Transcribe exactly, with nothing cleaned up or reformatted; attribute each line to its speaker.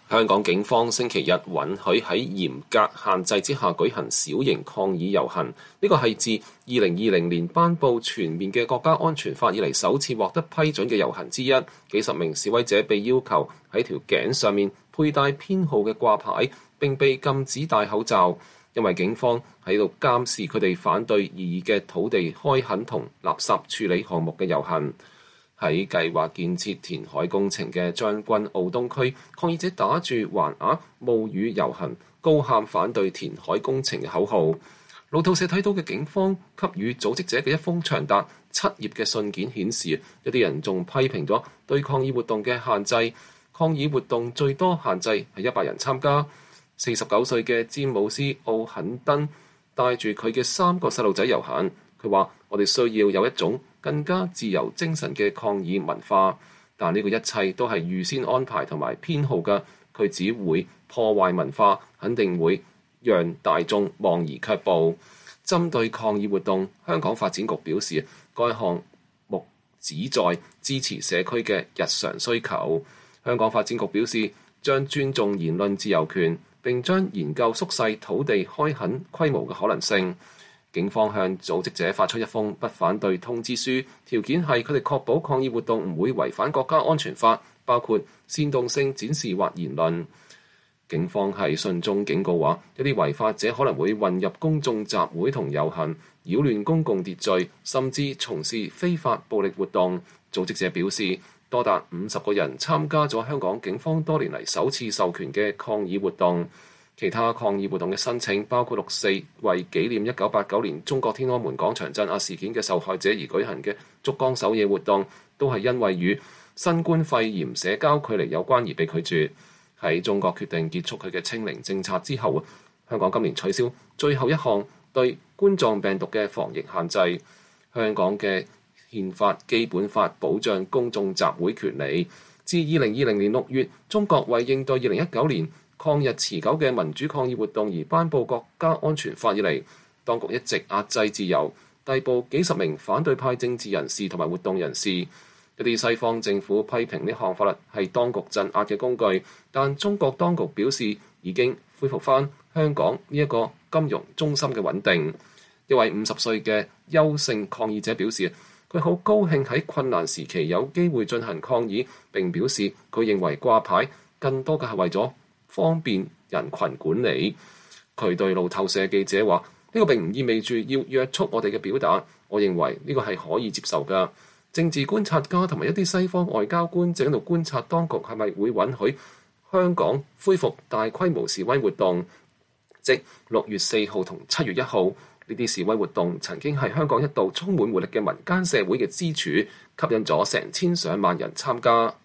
Speaker 1: 香港警方星期日允許喺嚴格限制之下舉行小型抗議遊行，呢個係自二零二零年頒布全面嘅國家安全法以嚟首次獲得批准嘅遊行之一。幾十名示威者被要求喺條頸上面佩戴編號嘅掛牌，並被禁止戴口罩，因為警方喺度監視佢哋反對異議嘅土地開墾同垃圾處理項目嘅遊行。喺計劃建設填海工程嘅將軍澳東區，抗議者打住橫額冒雨遊行，高喊反對填海工程嘅口號。路透社睇到嘅警方給予組織者嘅一封長達七頁嘅信件顯示，一啲人仲批評咗對抗議活動嘅限制。抗議活動最多限制係一百人參加。四十九歲嘅詹姆斯奧肯登帶住佢嘅三個細路仔遊行。佢話：我哋需要有一種更加自由精神嘅抗議文化，但呢個一切都係預先安排同埋編號嘅。佢只會破壞文化，肯定會讓大眾望而卻步。針對抗議活動，香港發展局表示，該項目旨在支持社區嘅日常需求。香港發展局表示，將尊重言論自由權，並將研究縮細土地開墾規模嘅可能性。警方向組織者發出一封不反對通知書，條件係佢哋確保抗議活動唔會違反國家安全法，包括煽動性展示或言論。警方喺信中警告話，一啲違法者可能會混入公眾集會同遊行，擾亂公共秩序，甚至從事非法暴力活動。組織者表示，多達五十個人參加咗香港警方多年嚟首次授權嘅抗議活動。其他抗議活動嘅申請包括六四為紀念一九八九年中國天安門廣場鎮壓事件嘅受害者而舉行嘅燭光守夜活動，都係因為與新冠肺炎社交距離有關而被拒絕。喺中國決定結束佢嘅清零政策之後，香港今年取消最後一項對冠狀病毒嘅防疫限制。香港嘅憲法基本法保障公眾集會權利。自二零二零年六月，中國為應對二零一九年抗日持久嘅民主抗議活動而頒布國家安全法以嚟，當局一直壓制自由，逮捕幾十名反對派政治人士同埋活動人士。一啲西方政府批評呢項法律係當局鎮壓嘅工具，但中國當局表示已經恢復翻香港呢一個金融中心嘅穩定。一位五十歲嘅邱姓抗議者表示，佢好高興喺困難時期有機會進行抗議，並表示佢認為掛牌更多嘅係為咗方便人群管理。佢對路透社記者話：呢個並唔意味住要約束我哋嘅表達，我認為呢個係可以接受㗎。政治觀察家同埋一啲西方外交官正喺度觀察當局係咪會允許香港恢復大規模示威活動，即六月四號同七月一號呢啲示威活動曾經係香港一度充滿活力嘅民間社會嘅支柱，吸引咗成千上萬人參加。